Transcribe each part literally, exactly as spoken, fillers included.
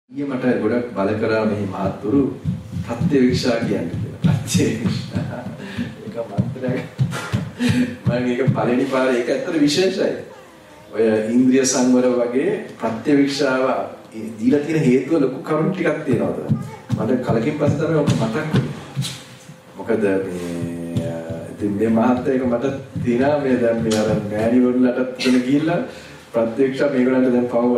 ඊයේ මට ගොඩක් බල කරා මේ මහත්තුරු ප්‍රත්‍යක්ෂා කියන්නේ කියලා. ප්‍රත්‍යක්ෂා. ඒක මන්ත්‍රයක්. මම ඒක පළවෙනි පාරේ ඒක ඇත්තට විශේෂයි. ඔය ඉන්ද්‍රිය සංවර වගේ ප්‍රත්‍යක්ෂාව දීලා තියෙන හේතුව ලොකු කරුණු ටිකක් තියෙනවා. මට කලකින් පස්සේ තමයි ඔක මතක් වුනේ. මොකද මේ ඉතින් මේ මහත්තයා ඒක මට තියනා මේ දැන් මේ අර මෑණි වරුන්ලට තුන ගිහිල්ලා ප්‍රත්‍යක්ෂා මේගොල්ලන්ට දැන් පවුව.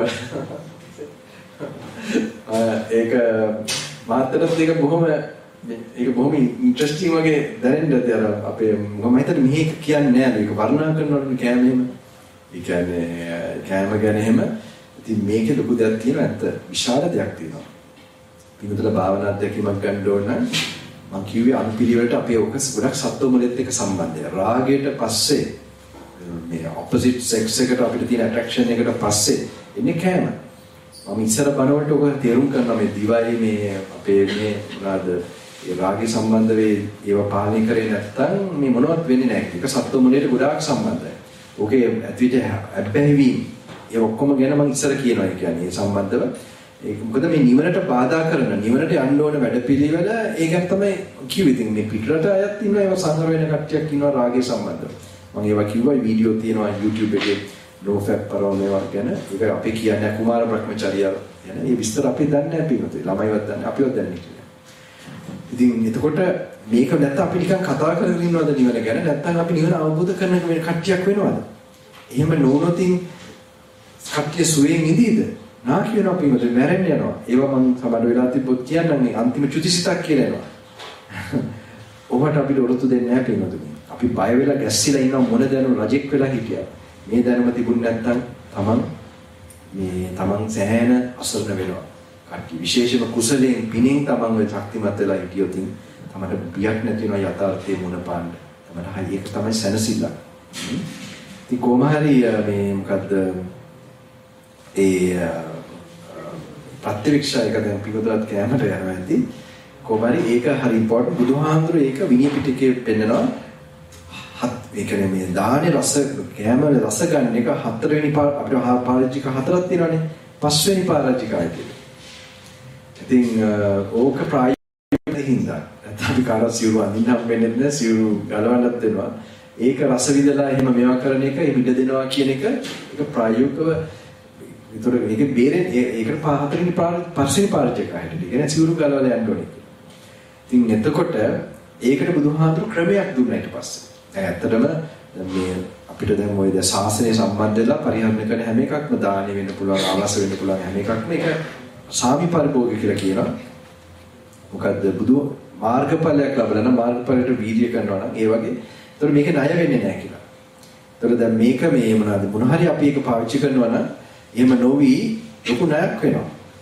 ඒක මාතරත් ඒක බොහොම ඒක බොහොම ඉන්ටරෙස්ටිං වගේ දැනෙන්නද අර අපේ මම හිතන්නේ මෙහි කියන්නේ නෑ මේක වර්ණනා කරනවනේ කෑම එහෙම. ඒ කියන්නේ කෑම ගැන එහෙම. ඉතින් මේකේ ලොකු දෙයක් තියෙනවා ඇත්ත විශාල දෙයක් තියෙනවා. පිටුදල භාවනා අධ්‍යක්ීමක් ගන්න ඕන නම් මම කිව්වේ අනුපිළිවෙලට අපේ ඔක ගොඩක් සත්වමුලෙත් එක්ක සම්බන්ධයි. රාගයට පස්සේ මේ ඔපොසිට් සෙක්ස් එකට අපිට තියෙන ඇට්‍රැක්ෂන් එකට පස්සේ එන්නේ කෑම. මම ඉස්සර බලවට ඔක තේරුම් කරනවා මේ දිවයි මේ අපේ මේ මොනවාද ඒ රාගය සම්බන්ධ වේ ඒව පාලනය කරේ නැත්නම් මේ මොනවත් වෙන්නේ නැහැ. ඒක සත්ව මුලයට ගොඩාක් සම්බන්ධයි. ඕකේ ඇතුළත අබ්බැහිවීම ඒ ඔක්කොම ගැන මම ඉස්සර කියනවා. ඒ කියන්නේ ඒ සම්බන්ධව ඒක මොකද මේ නිවනට බාධා කරන නිවනට යන්න ඕන වැඩපිළිවෙල ඒකක් තමයි කිව්වේ. ඉතින් මේ පිටරට අයත් ඉන්නවා ඒව සංගර වෙන කට්ටියක් ඉන්නවා රාගය සම්බන්ධව. මම ඒවා කිව්වා වීඩියෝ තියෙනවා YouTube එකේ no fat parole වගේ ගැන. ඒක අපි කියන්නේ කුමාර බ්‍රහ්මචර්යය ගැන. මේ විස්තර අපි දන්නේ නැහැ පිටුතේ. ළමයිවත් දන්නේ අපිවත් දන්නේ නැහැ. ඉතින් එතකොට මේක නැත්නම් අපි නිකන් කතා කරගෙන ඉන්නවද නිවන ගැන? නැත්නම් අපි නිවන අවබෝධ කරන මේ කට්ටියක් වෙනවද? එහෙම නොවුනොතින් කට්ටිය සුවයෙන් ඉඳීද? නා කියනවා පිටුතේ මැරෙන්න යනවා. ඒවා මම සමහර වෙලාවට තිබ්බොත් කියන්නම් මේ අන්තිම චුතිසිතක් කියලා එනවා. ඔබට අපිට උරුතු දෙන්නේ නැහැ පිටුතේ. අපි බය වෙලා ගැස්සිලා ඉන්න මොන දැනුම රජෙක් වෙලා හිටියා. මේ දැනුම තිබුණ නැත්නම් තමන් මේ තමන් සෑහෙන අසරණ වෙනවා. කට්ටි විශේෂම කුසලයෙන් පිණින් තමන් ඔය ශක්තිමත් වෙලා හිටියොත් තමන්ට බියක් නැති වෙනවා යථාර්ථයේ මුණ පාන්න. තමන්ට හරි ඒක තමයි සැනසෙල්ල. ඉතින් කොහොම හරි මේ මොකද්ද ඒ ප්‍රත්‍යක්ෂ එක දැන් පිටුදලත් කැමරට යනවා ඇති. කොහොම හරි ඒක හරි ඉම්පෝටන්ට්. බුදුහාමුදුරේ ඒක විනය පිටකේ පෙන්නනවා. ඒ කියන්නේ මේ දානේ රස කැම රස ගන්න එක හතරවෙනි අපිට පාරාජික හතරක් තියෙනවානේ. පස්වෙනි පාරාජිකයි කියන්නේ. ඉතින් ඕක ප්‍රායෝගික හින්දා අපි කාටවත් සිවුරු අඳින්න හම්බෙන්නේ නැහැ. සිවුරු ගලවන්නත් වෙනවා. ඒක රස විඳලා එහෙම මේවා කරන එක ඉඩ දෙනවා කියන එක ඒක ප්‍රායෝගිකව විතර මේක බේරෙන්නේ ඒකට හතරවෙනි පස්වෙනි පාරාජිකයි හැටියට. ඒ කියන්නේ සිවුරු ගලවලා යන්න ඕනේ. ඉතින් එතකොට ඒකට බුදුහාමුදුරු ක්‍රමයක් දුන්නා ඊට පස්සේ. ඇත්තටම මේ අපිට දැන් ওই ද ශාසනය සම්බන්ධ වෙලා පරිහරණය කරන හැම එකක්ම දානෙ වෙන්න පුළුවන් ආවාස වෙන්න පුළුවන් හැම එකක්ම ඒක සාමි පරිභෝග කියලා කියනවා. මොකද්ද බුදු මාර්ගඵලයක් ලැබලා නම් මාර්ගඵලයට වීර්ය කරනවා නම් ඒ වගේ. ඒතර මේක ණය වෙන්නේ නැහැ කියලා. ඒතර දැන් මේක මේ මොනවාද මොන හරි අපි ඒක පාවිච්චි කරනවා නම් එහෙම නොවි ලොකු ණයක් වෙනවා.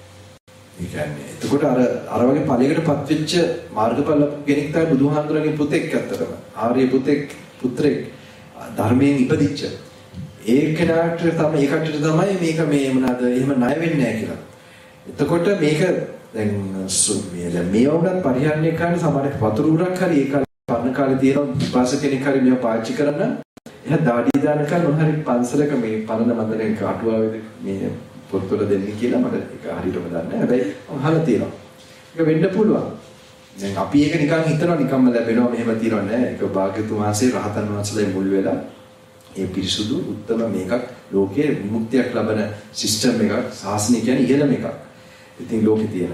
ඒ කියන්නේ එතකොට අර අර වගේ ඵලයකටපත් වෙච්ච මාර්ගඵල කෙනෙක් තමයි බුදුහාමුදුරන්ගේ පුතෙක් ඇත්තටම. ආර්ය පුතෙක් පුත්‍රෙක් ධර්මයෙන් ඉපදිච්ච. ඒ කෙනාට තමයි ඒ කටට තමයි මේක මේ මොනවාද එහෙම ණය වෙන්නේ නැහැ කියලා. එතකොට මේක දැන් මේ දැන් මේ වුණත් පරිහරණය කරන්න සමහර වතුර උරක් හරි ඒ කාලේ පරණ කාලේ තියෙන විපාස කෙනෙක් හරි මේව පාවිච්චි කරන්න එහා දාඩිය දාන කල් මොන හරි පන්සලක මේ පරණ මන්දරෙන් කාටුවාවේ මේ පොත්වල දෙන්නේ කියලා මට ඒක හරියටම දන්නේ නැහැ. හැබැයි අහලා තියෙනවා. ඒක වෙන්න පුළුවන්. දැන් අපි ඒක නිකන් හිතනවා නිකම්ම ලැබෙනවා මෙහෙම තියනවා නෑ. ඒක භාග්‍යතුන් වහන්සේ රහතන් වහන්සේලා මුල් වෙලා ඒ පිරිසුදු උත්තම මේකක් ලෝකයේ විමුක්තියක් ලබන සිස්ටම් එකක් සාසනය කියන්නේ ඉහළම එකක්. ඉතින් ලෝකේ තියෙන.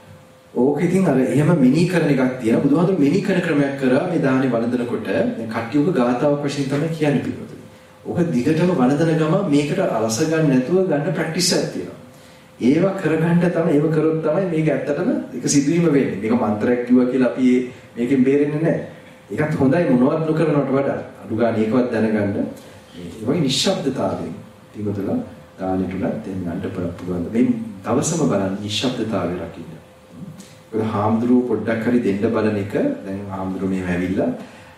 ඕක ඉතින් අර එහෙම මිනි කරන එකක් තියෙනවා. බුදුහාමුදුරු මිනි කරන ක්‍රමයක් කරා මේ දාහනේ වළඳනකොට දැන් කට්ටියක ගාතාවක් වශයෙන් තමයි කියන්නේ පිළිවෙත. ඕක දිගටම වළඳන ගම මේකට අලස ගන්න නැතුව ගන්න ප්‍රැක්ටිස් එකක් තියෙනවා. ඒවා කරගන්න තමයි ඒව කරොත් තමයි මේක ඇත්තටම ඒක සිදුවීම වෙන්නේ. මේක මන්ත්‍රයක් කිව්වා කියලා අපි මේකෙන් බේරෙන්නේ නැහැ. ඒකත් හොඳයි මොනවත් නොකරනවට වඩා. අඩු ගන්න ඒකවත් දැනගන්න. ඒ වගේ නිශ්ශබ්දතාවයෙන් පිටුදලා දානෙට උනත් දෙන්නට පුළුවන්. මේ දවසම බලන්න නිශ්ශබ්දතාවය රකින්න. ඒක හාමුදුරුවෝ පොඩ්ඩක් හරි දෙන්න බලන එක දැන් හාමුදුරුවෝ මෙහෙම ඇවිල්ලා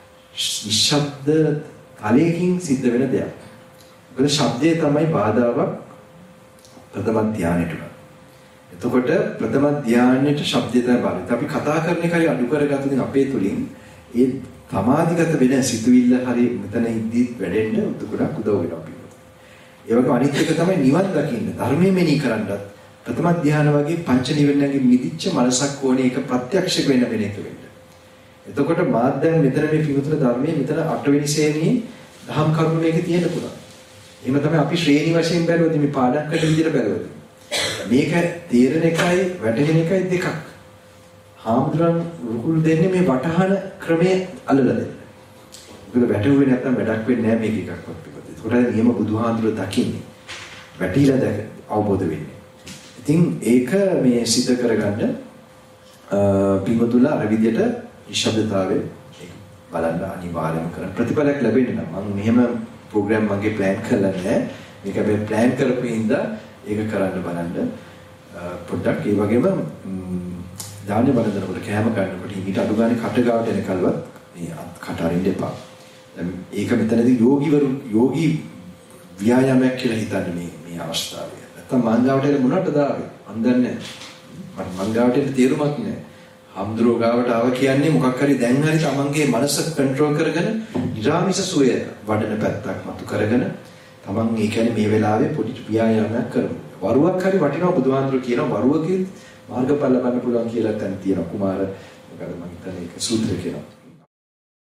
නිශ්ශබ්ද තලයකින් සිද්ධ වෙන දෙයක්. මොකද ශබ්දය තමයි බාධාවක් ප්‍රථම ධානයට. එතකොට ප්‍රථම ධානයට ශබ්දය තමයි බාධා. අපි කතා කරන එකයි අඩු කරගත්තු දින අපේ තුලින් ඒ සමාධිගත වෙන සිතුවිල්ල හරි මෙතන ඉද්දි වැඩෙන්න උදේ ගොඩක් උදව් වෙනවා. ඒ වගේම අනිත් එක තමයි නිවන් දකින්න ධර්මයේ මෙනෙහි කරන්නත් ප්‍රථම ධ්‍යාන වගේ පංච නිවනගේ මිදිච්ච මනසක් ඕනේ ඒක ප්‍රත්‍යක්ෂ වෙන්න වෙන එක වෙන්න. එතකොට මාත් දැන් මෙතන මේ පිටුතර ධර්මයේ මෙතන අටවෙනි ශ්‍රේණියේ දහම් කරුණු මේකේ තියෙන්න පුළුවන්. එහෙම තමයි අපි ශ්‍රේණි වශයෙන් බැලුවොත් මේ පාඩම්කට විදිහට බැලුවොත්. මේක තේරෙන එකයි වැටහෙන එකයි දෙකක්. හාමුදුරන් රුකුල් දෙන්නේ මේ වටහන ක්‍රමයේ අල්ලලා දෙන්න. මොකද වැටුවේ නැත්නම් වැඩක් වෙන්නේ නැහැ මේක එකක්වත් පිටුපත. ඒකට නියම බුදුහාඳුර දකින්නේ. වැටිලා දැක අවබෝධ වෙන්නේ. ඉතින් ඒක මේ සිද්ධ කරගන්න පින්වතුන්ලා අර විදිහට නිශ්ශබ්දතාවයේ බලන්න අනිවාර්යම කරන ප්‍රතිඵලයක් ලැබෙන්නේ නම් මම මෙහෙම ප්‍රෝග්‍රෑම් මගේ ප්ලෑන් කරලා නැහැ. මේක අපි ප්ලෑන් කරපු හින්දා ඒක කරන්න බලන්න. පොඩ්ඩක් ඒ වගේම දාන්නේ බලනකොට කැම ගන්නකොට ඊට අඩු ගානේ කට ගාවට එනකල්වත් මේ කට අරින්න එපා. දැන් ඒක මෙතනදී යෝගීවරු යෝගී ව්‍යායාමයක් කියලා හිතන්නේ මේ මේ අවස්ථාවේ. නැත්තම් මංගාවට මොනවටද ආවේ? මන් දන්නේ නැහැ. මට මංගාවට තේරුමක් නැහැ. හම්දුරෝ ගාවට ආව කියන්නේ මොකක් හරි දැන් හරි තමන්ගේ මනස කන්ට්‍රෝල් කරගෙන නිරාමිස සුවය වඩන පැත්තක් මතු කරගෙන තමන් ඒ කියන්නේ මේ වෙලාවේ පොඩි ව්‍යායාමයක් කරමු. වරුවක් හරි වටිනවා බුදුහාඳුර කියනවා වරුවකින් මාර්ගඵල ලබන්න පුළුවන් කියලා දැන් තියෙනවා කුමාර මොකද මම හිතන්නේ ඒක සූත්‍රය කියනවා.